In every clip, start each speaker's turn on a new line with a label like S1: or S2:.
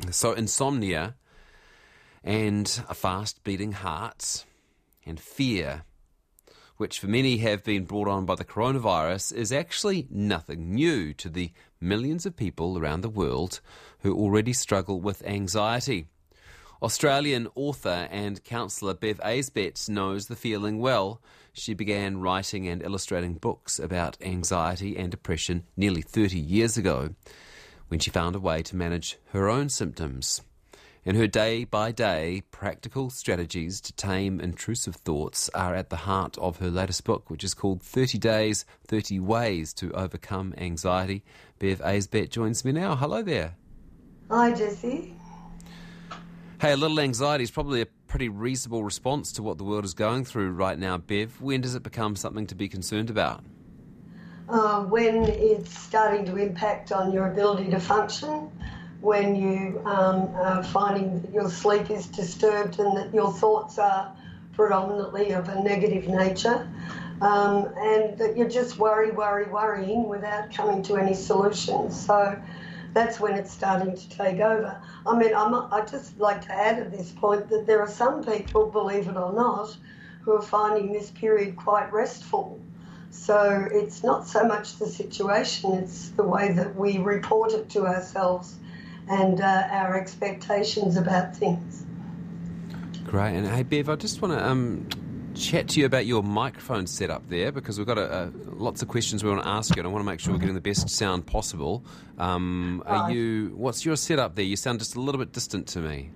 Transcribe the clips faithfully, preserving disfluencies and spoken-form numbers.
S1: So insomnia and a fast-beating heart and fear, which for many have been brought on by the coronavirus, is actually nothing new to the millions of people around the world who already struggle with anxiety. Australian author and counsellor Bev Aisbett knows the feeling well. She began writing and illustrating books about anxiety and depression nearly thirty years ago, when she found a way to manage her own symptoms. In her day-by-day practical strategies to tame intrusive thoughts are at the heart of her latest book, which is called thirty days, thirty ways to Overcome Anxiety. Bev Aisbett joins me now. Hello there.
S2: Hi, Jesse.
S1: Hey, a little anxiety is probably a pretty reasonable response to what the world is going through right now, Bev. When does it become something to be concerned about?
S2: Uh, when it's starting to impact on your ability to function, when you um, are finding that your sleep is disturbed and that your thoughts are predominantly of a negative nature, um, and that you're just worry, worry, worrying without coming to any solutions. So that's when it's starting to take over. I mean, I'm, I'd just like to add at this point that there are some people, believe it or not, who are finding this period quite restful. So it's not so much the situation, it's the way that we report it to ourselves and uh, our expectations about things.
S1: Great. And hey, Bev, I just want to um, chat to you about your microphone setup there, because we've got a, a, lots of questions we want to ask you, and I want to make sure we're getting the best sound possible. Um, are
S2: Right.
S1: you? What's your setup there? You sound just a little bit distant to me.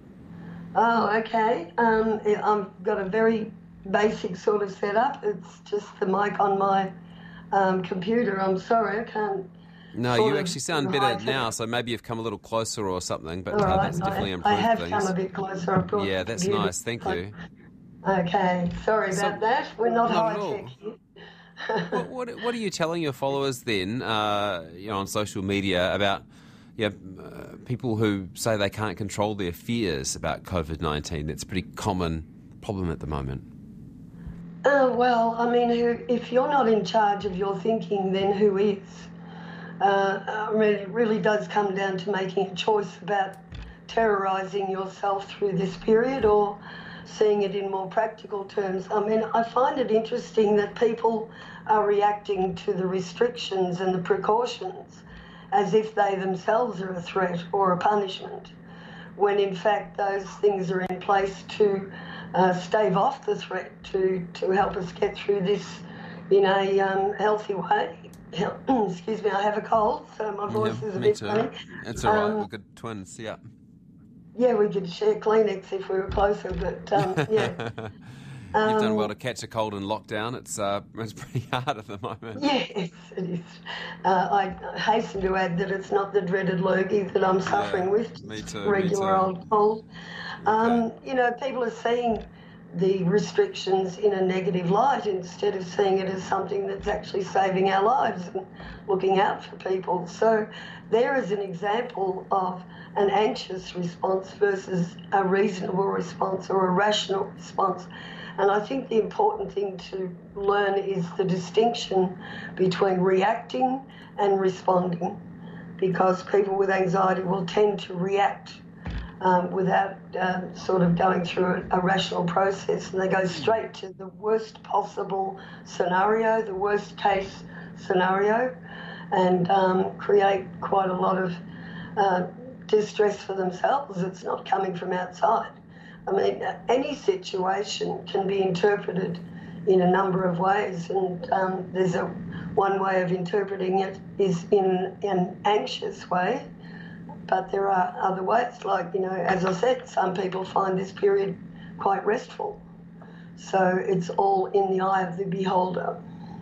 S2: Oh, okay. Um, I've got a very basic sort of setup. It's just the mic on my um, computer. I'm sorry, I can't.
S1: No,
S2: sort
S1: you
S2: of
S1: actually sound
S2: high
S1: better
S2: tech.
S1: now, so maybe you've come a little closer or something, but
S2: All
S1: uh,
S2: right,
S1: that's definitely
S2: I,
S1: improved
S2: I have
S1: things.
S2: come a bit closer. I brought
S1: Yeah,
S2: the
S1: that's
S2: computer
S1: nice. Thank
S2: close.
S1: you.
S2: Okay, sorry
S1: So-
S2: about that. We're not,
S1: Not
S2: high
S1: at all.
S2: tech here.
S1: What, what, what are you telling your followers then, uh, you know, on social media about yeah, uh, people who say they can't control their fears about COVID nineteen? That's a pretty common problem at the moment.
S2: Uh, well, I mean, who, if you're not in charge of your thinking, then who is? Uh, I mean, it really does come down to making a choice about terrorising yourself through this period or seeing it in more practical terms. I mean, I find it interesting that people are reacting to the restrictions and the precautions as if they themselves are a threat or a punishment, when in fact those things are in place to uh, stave off the threat, to, to help us get through this in a um, healthy way. Excuse me, I have a cold, so my voice
S1: Yeah,
S2: is a
S1: me
S2: bit
S1: too.
S2: funny.
S1: It's all right.
S2: Um,
S1: We're good twins. Yeah.
S2: Yeah, we could share Kleenex if we were closer, but um, yeah.
S1: You've done well
S2: Um,
S1: to catch a cold in lockdown. It's uh, it's pretty hard at the moment.
S2: Yes, it is. Uh, I hasten to add that it's not the dreaded lurgy that I'm suffering
S1: Yeah,
S2: with, just
S1: me too, me
S2: regular
S1: too.
S2: old cold. Um, you know, people are seeing the restrictions in a negative light instead of seeing it as something that's actually saving our lives and looking out for people. So there is an example of an anxious response versus a reasonable response or a rational response. And I think the important thing to learn is the distinction between reacting and responding, because people with anxiety will tend to react um, without um, sort of going through a, a rational process, and they go straight to the worst possible scenario, the worst case scenario, and um, create quite a lot of uh, distress for themselves. It's not coming from outside. I mean, any situation can be interpreted in a number of ways, and um, there's a one way of interpreting it is in an anxious way, but there are other ways. Like, you know, as I said, some people find this period quite restful. So it's all in the eye of the beholder.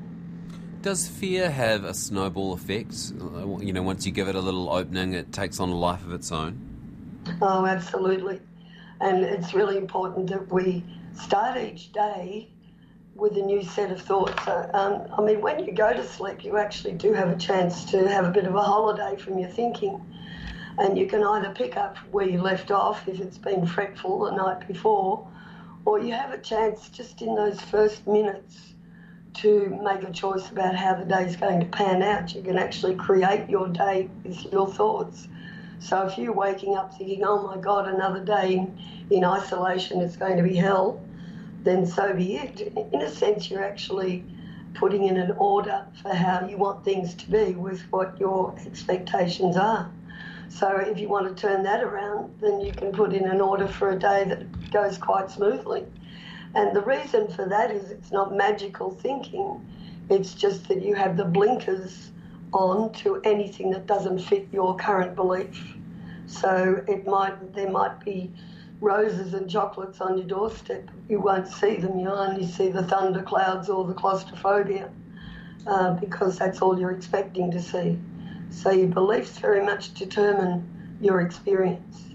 S1: Does fear have a snowball effect? You know, once you give it a little opening, it takes on a life of its own?
S2: Oh, absolutely. And it's really important that we start each day with a new set of thoughts. So, um, I mean, when you go to sleep, you actually do have a chance to have a bit of a holiday from your thinking. And you can either pick up where you left off if it's been fretful the night before, or you have a chance just in those first minutes to make a choice about how the day's going to pan out. You can actually create your day with your thoughts. So if you're waking up thinking, oh my God, another day in, in isolation is going to be hell, then so be it. In a sense, you're actually putting in an order for how you want things to be with what your expectations are. So if you want to turn that around, then you can put in an order for a day that goes quite smoothly. And the reason for that is it's not magical thinking. It's just that you have the blinkers on to anything that doesn't fit your current belief. So it might there might be roses and chocolates on your doorstep. You won't see them. You only see the thunderclouds or the claustrophobia uh, because that's all you're expecting to see. So your beliefs very much determine your experience.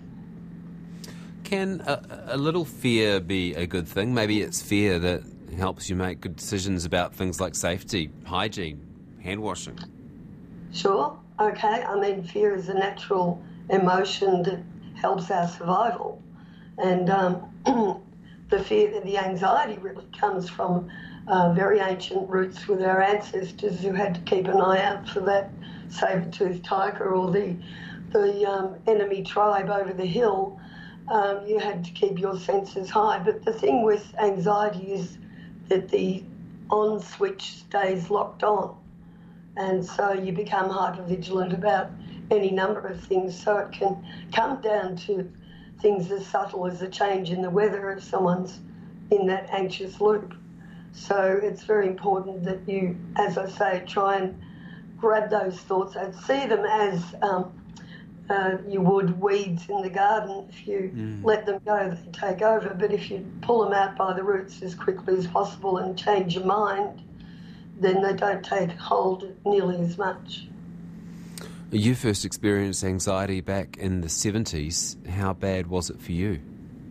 S1: Can a, a little fear be a good thing? Maybe it's fear that helps you make good decisions about things like safety, hygiene, hand washing.
S2: Sure, okay. I mean, fear is a natural emotion that helps our survival. And um, the fear, the anxiety really comes from uh, very ancient roots with our ancestors who had to keep an eye out for that saber-toothed tiger or the, the um, enemy tribe over the hill. Um, you had to keep your senses high. But the thing with anxiety is that the on switch stays locked on. And so you become hypervigilant about any number of things. So it can come down to things as subtle as a change in the weather if someone's in that anxious loop. So it's very important that you, as I say, try and grab those thoughts and see them as um, uh, you would weeds in the garden. If you mm. let them go, they take over. But if you pull them out by the roots as quickly as possible and change your mind, then they don't take hold nearly as much.
S1: You first experienced anxiety back in the seventies. How bad was it for you?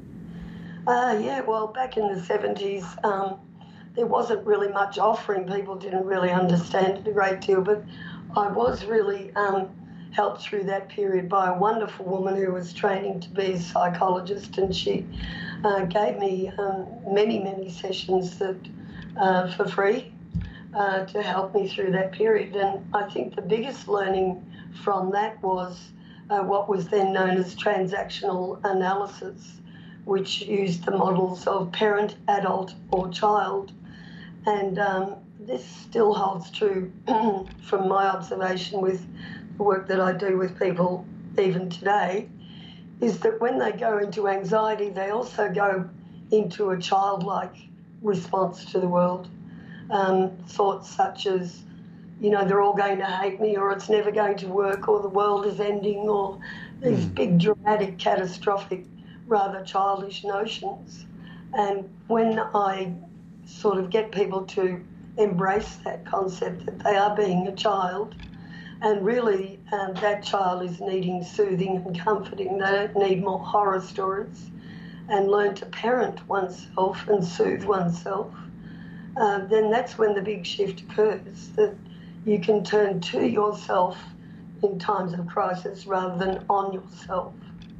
S2: Uh, yeah, well, back in the seventies, um, there wasn't really much offering. People didn't really understand it a great deal, but I was really um, helped through that period by a wonderful woman who was training to be a psychologist, and she uh, gave me um, many, many sessions that uh, for free uh, to help me through that period. And I think the biggest learning from that was uh, what was then known as transactional analysis, which used the models of parent, adult, or child. And um, this still holds true from my observation with the work that I do with people even today, is that when they go into anxiety, they also go into a childlike response to the world. Um, thoughts such as, you know, they're all going to hate me, or it's never going to work, or the world is ending, or these mm. big, dramatic, catastrophic, rather childish notions. And when I sort of get people to embrace that concept that they are being a child, and really um, that child is needing soothing and comforting, they don't need more horror stories, and learn to parent oneself and soothe oneself, uh, then that's when the big shift occurs, that you can turn to yourself in times of crisis rather than on yourself.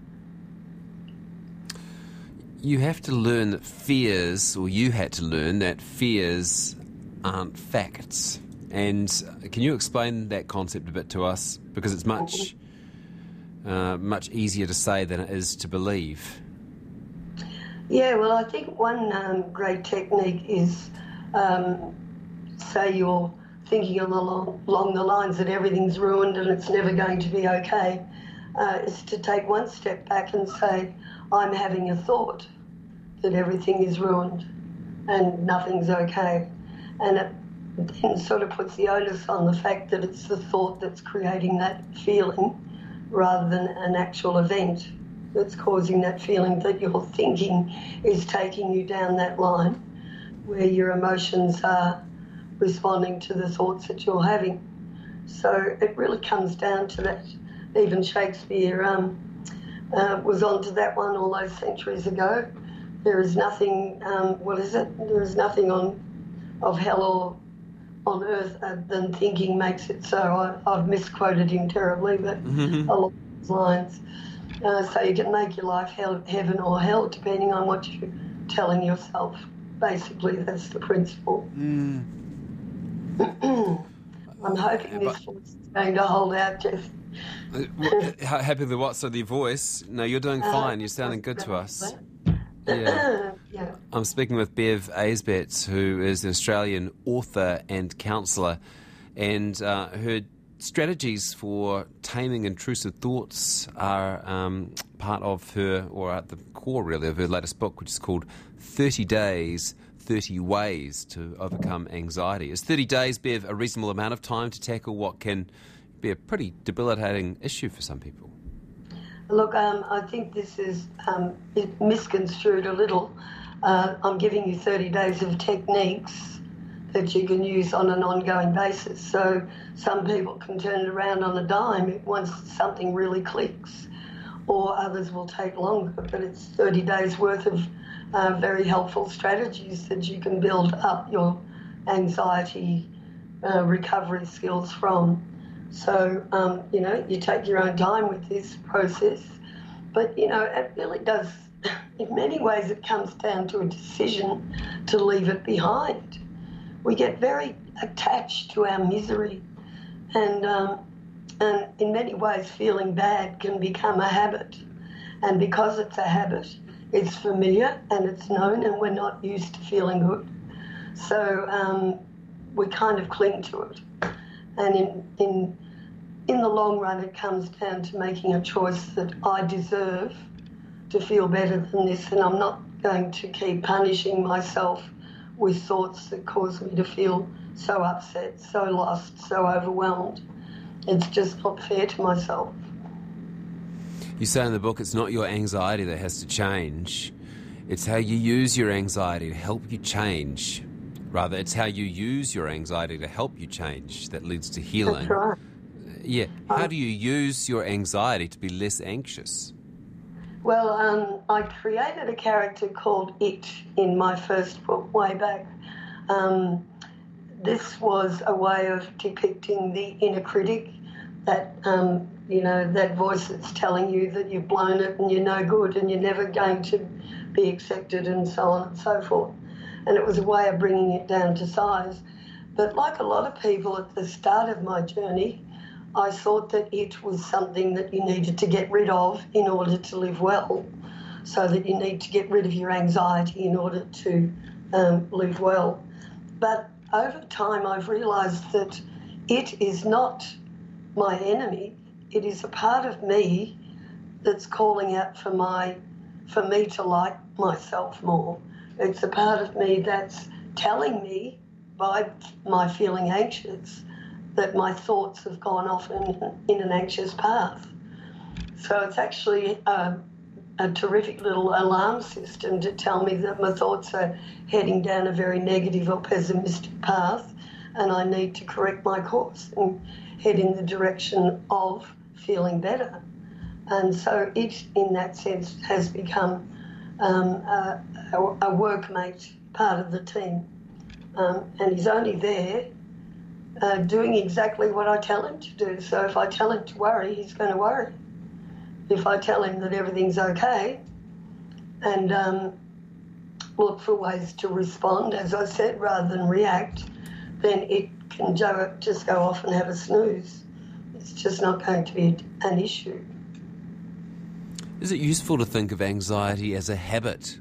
S1: You have to learn that fears, or you had to learn that fears aren't facts. And can you explain that concept a bit to us? Because it's much, uh, much easier to say than it is to believe.
S2: Yeah, well, I think one um, great technique is, um, say you're thinking along, along the lines that everything's ruined and it's never going to be okay, uh, is to take one step back and say, I'm having a thought that everything is ruined and nothing's okay. And it then sort of puts the onus on the fact that it's the thought that's creating that feeling rather than an actual event that's causing that feeling, that your thinking is taking you down that line where your emotions are responding to the thoughts that you're having. So it really comes down to that. Even Shakespeare um, uh, was onto that one all those centuries ago. There is nothing, um, what is it? There is nothing on of hell or on earth uh, than thinking makes it so. I, I've misquoted him terribly, but mm-hmm. along those lines. Uh, so you can make your life hell, heaven or hell depending on what you're telling yourself. Basically, that's the principle. Mm. I'm hoping this voice is going to hold out, Jeff.
S1: Uh, what- ha- happy with what? So the voice? No, you're doing fine. You're sounding good to us. Yeah.
S2: Yeah.
S1: I'm speaking with Bev Aisbett, who is an Australian author and counsellor, and uh, her strategies for taming intrusive thoughts are um, part of her, or at the core really, of her latest book, which is called thirty days, thirty ways to Overcome Anxiety. Is thirty days, Bev, a reasonable amount of time to tackle what can be a pretty debilitating issue for some people?
S2: Look, um, I think this is um, misconstrued a little. Uh, I'm giving you thirty days of techniques that you can use on an ongoing basis. So some people can turn it around on a dime once something really clicks, or others will take longer. But it's thirty days worth of uh, very helpful strategies that you can build up your anxiety uh, recovery skills from. So, um, you know, you take your own time with this process. But, you know, it really does, in many ways, it comes down to a decision to leave it behind. We get very attached to our misery. And, um, and in many ways, feeling bad can become a habit. And because it's a habit, it's familiar and it's known, and we're not used to feeling good. So um, we kind of cling to it. And in, in in the long run, it comes down to making a choice that I deserve to feel better than this, and I'm not going to keep punishing myself with thoughts that cause me to feel so upset, so lost, so overwhelmed. It's just not fair to myself.
S1: You say in the book it's not your anxiety that has to change. It's how you use your anxiety to help you change. Rather, it's how you use your anxiety to help you change that leads to healing.
S2: That's right.
S1: Yeah. How do you use your anxiety to be less anxious?
S2: Well, um, I created a character called It in my first book way back. Um, this was a way of depicting the inner critic, that, um, you know, that voice that's telling you that you've blown it and you're no good and you're never going to be accepted and so on and so forth. And it was a way of bringing it down to size. But like a lot of people at the start of my journey, I thought that it was something that you needed to get rid of in order to live well, so that you need to get rid of your anxiety in order to um, live well. But over time, I've realised that it is not my enemy. It is a part of me that's calling out for my, for me to like myself more. It's a part of me that's telling me, by my feeling anxious, that my thoughts have gone off in, in an anxious path. So it's actually a, a terrific little alarm system to tell me that my thoughts are heading down a very negative or pessimistic path, and I need to correct my course and head in the direction of feeling better. And so it, in that sense, has become um, a, a workmate, part of the team. Um, and he's only there uh, doing exactly what I tell him to do. So if I tell him to worry, he's going to worry. If I tell him that everything's okay and um, look for ways to respond, as I said, rather than react, then it can just go off and have a snooze. It's just not going to be an issue.
S1: Is it useful to think of anxiety as a habit?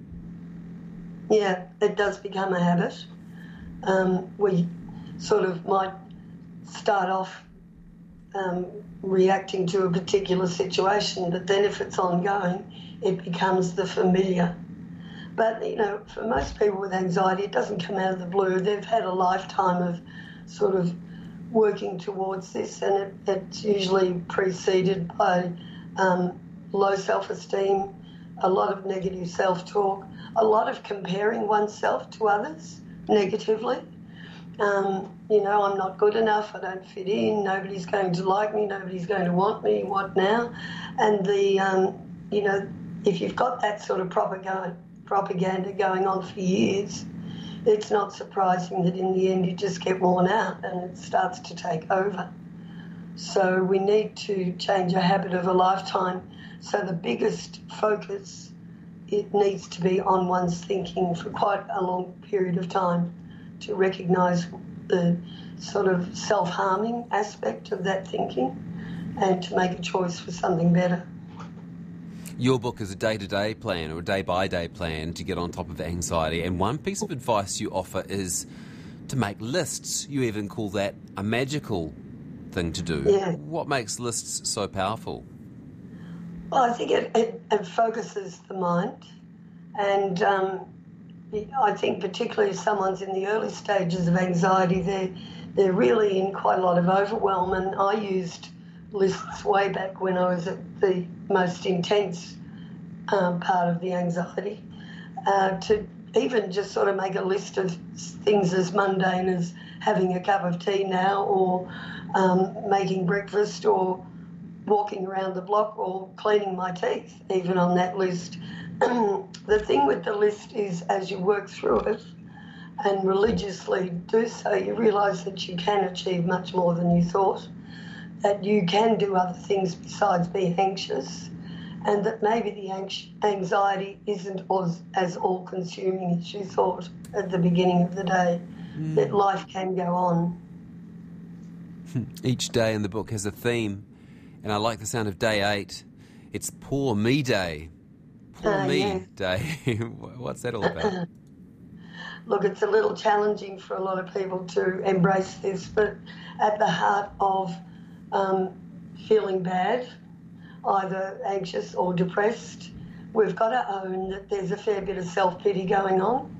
S2: Yeah, it does become a habit. Um, we sort of might start off um, reacting to a particular situation, but then if it's ongoing, it becomes the familiar. But, you know, for most people with anxiety, it doesn't come out of the blue. They've had a lifetime of sort of working towards this, and it, it's usually preceded by um, low self-esteem, a lot of negative self-talk, a lot of comparing oneself to others negatively. Um, you know, I'm not good enough, I don't fit in, nobody's going to like me, nobody's going to want me, what now? And the, um, you know, if you've got that sort of propaganda, propaganda going on for years, it's not surprising that in the end you just get worn out and it starts to take over. So we need to change a habit of a lifetime. So the biggest focus, it needs to be on one's thinking for quite a long period of time to recognise the sort of self-harming aspect of that thinking and to make a choice for something better.
S1: Your book is a day-to-day plan or a day-by-day plan to get on top of anxiety, and one piece of advice you offer is to make lists. You even call that a magical thing to do.
S2: Yeah.
S1: What makes lists so powerful?
S2: Well, I think it, it, it focuses the mind, and um, I think particularly if someone's in the early stages of anxiety, they're, they're really in quite a lot of overwhelm, and I used lists way back when I was at the most intense um, part of the anxiety, uh, to even just sort of make a list of things as mundane as having a cup of tea now, or um, making breakfast, or walking around the block, or cleaning my teeth, even on that list. The thing with the list is, as you work through it and religiously do so, you realise that you can achieve much more than you thought, that you can do other things besides be anxious, and that maybe the anxiety isn't as, as all-consuming as you thought at the beginning of the day, mm. that life can go on.
S1: Each day in the book has a theme, and I like the sound of day eight. It's Poor Me Day. Poor uh, Me yeah. Day. What's that all about?
S2: Look, it's a little challenging for a lot of people to embrace this, but at the heart of um, feeling bad, either anxious or depressed, we've got to own that there's a fair bit of self-pity going on.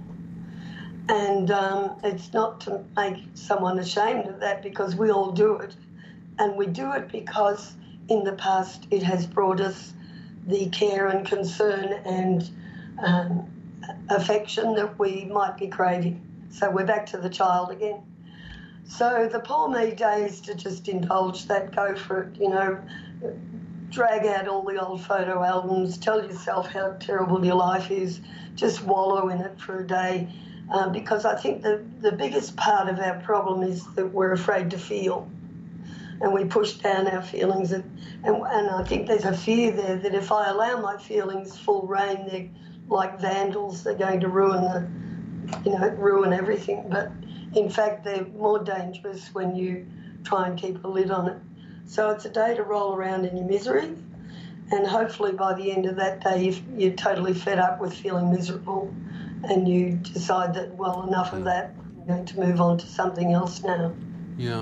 S2: And um, it's not to make someone ashamed of that, because we all do it. And we do it because in the past it has brought us the care and concern and um, affection that we might be craving. So we're back to the child again. So the Poor Me Day is to just indulge that, go for it, you know, drag out all the old photo albums, tell yourself how terrible your life is, just wallow in it for a day, um, because I think the, the biggest part of our problem is that we're afraid to feel, and we push down our feelings, and, and, and I think there's a fear there that if I allow my feelings full reign, they're like vandals, they're going to ruin the, you know, ruin everything, but in fact, they're more dangerous when you try and keep a lid on it. So it's a day to roll around in your misery, and hopefully by the end of that day, if you're totally fed up with feeling miserable and you decide that, well, enough of that, I'm going to move on to something else now.
S1: Yeah.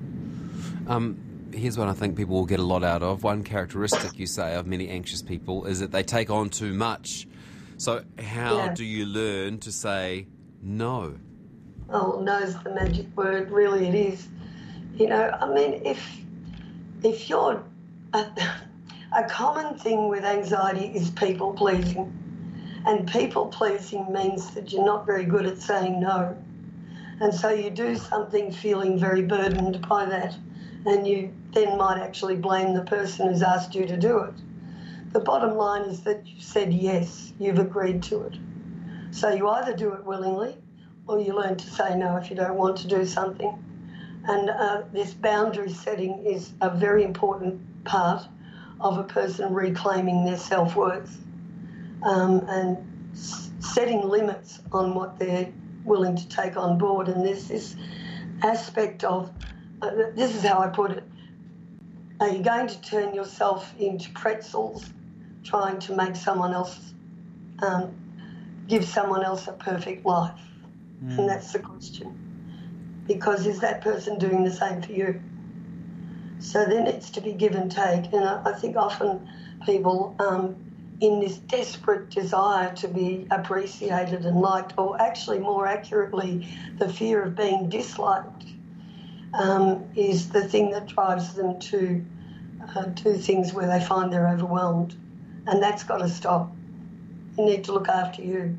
S1: Um, here's what I think people will get a lot out of. One characteristic, you say, of many anxious people is that they take on too much. So how
S2: yeah.
S1: do you learn to say no?
S2: Oh, no's the magic word, really it is. You know, I mean, if if you're... A, a common thing with anxiety is people-pleasing. And people-pleasing means that you're not very good at saying no. And so you do something feeling very burdened by that, and you then might actually blame the person who's asked you to do it. The bottom line is that you've said yes, you've agreed to it. So you either do it willingly, or you learn to say no if you don't want to do something. And uh, this boundary setting is a very important part of a person reclaiming their self-worth, um, and s- setting limits on what they're willing to take on board. And there's this aspect of, uh, this is how I put it, are you going to turn yourself into pretzels trying to make someone else, um, give someone else a perfect life? Mm. And that's the question. Because is that person doing the same for you? So there needs to be give and take. And I, I think often people, um, in this desperate desire to be appreciated and liked, or actually more accurately, the fear of being disliked, um, is the thing that drives them to uh, do things where they find they're overwhelmed. And that's got to stop. You need to look after you.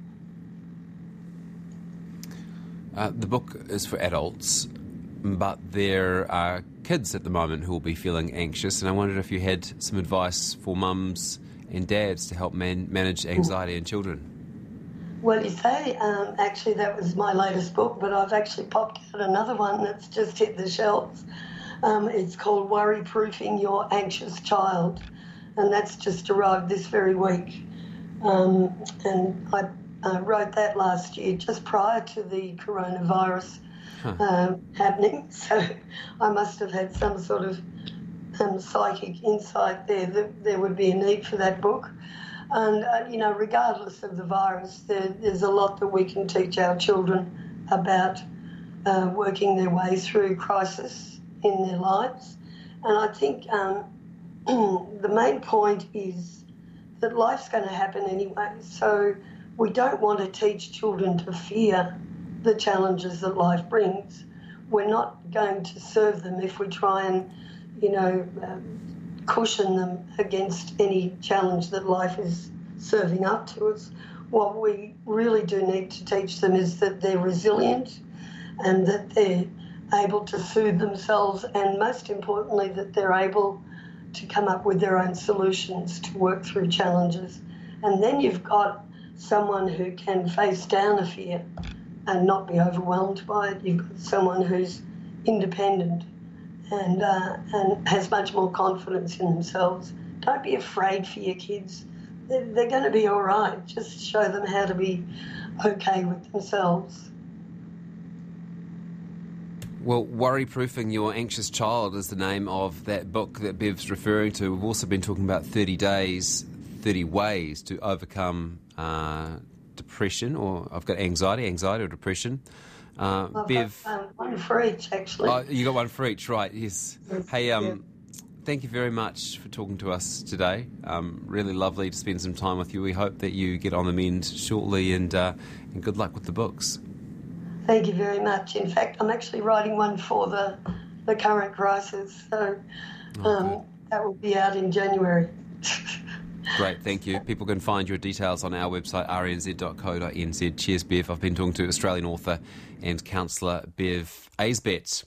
S1: Uh, the book is for adults, but there are kids at the moment who will be feeling anxious, and I wondered if you had some advice for mums and dads to help man- manage anxiety in children.
S2: Well, you say, um, actually that was my latest book, but I've actually popped out another one that's just hit the shelves. Um, it's called Worry Proofing Your Anxious Child, and that's just arrived this very week. Um, and I uh, wrote that last year, just prior to the coronavirus huh. uh, happening. So I must have had some sort of um, psychic insight there, that there would be a need for that book. And, uh, you know, regardless of the virus, there, there's a lot that we can teach our children about uh, working their way through crisis in their lives. And I think um, the main point is that life's going to happen anyway. So we don't want to teach children to fear the challenges that life brings. We're not going to serve them if we try and, you know, um, cushion them against any challenge that life is serving up to us. What we really do need to teach them is that they're resilient and that they're able to soothe themselves, and most importantly that they're able to come up with their own solutions to work through challenges. And then you've got someone who can face down a fear and not be overwhelmed by it. You've got someone who's independent and uh, and has much more confidence in themselves. Don't be afraid for your kids. They're, they're going to be all right. Just show them how to be okay with themselves.
S1: Well, Worry-Proofing Your Anxious Child is the name of that book that Bev's referring to. We've also been talking about thirty days, thirty ways to overcome uh, depression, or I've got anxiety, anxiety or depression. Uh,
S2: I've
S1: Bev,
S2: got, um, one for each, actually.
S1: Oh, you got one for each, right? Yes.
S2: Yes,
S1: Hey, um,
S2: yeah.
S1: thank you very much for talking to us today. Um, really lovely to spend some time with you. We hope that you get on the mend shortly, and uh, and good luck with the books.
S2: Thank you very much. In fact, I'm actually writing one for the the current crisis, so um,
S1: Okay.
S2: that will be out in January.
S1: Great, thank you. People can find your details on our website, r n z dot co dot n z. Cheers, Bev. I've been talking to Australian author and counsellor Bev Aisbett.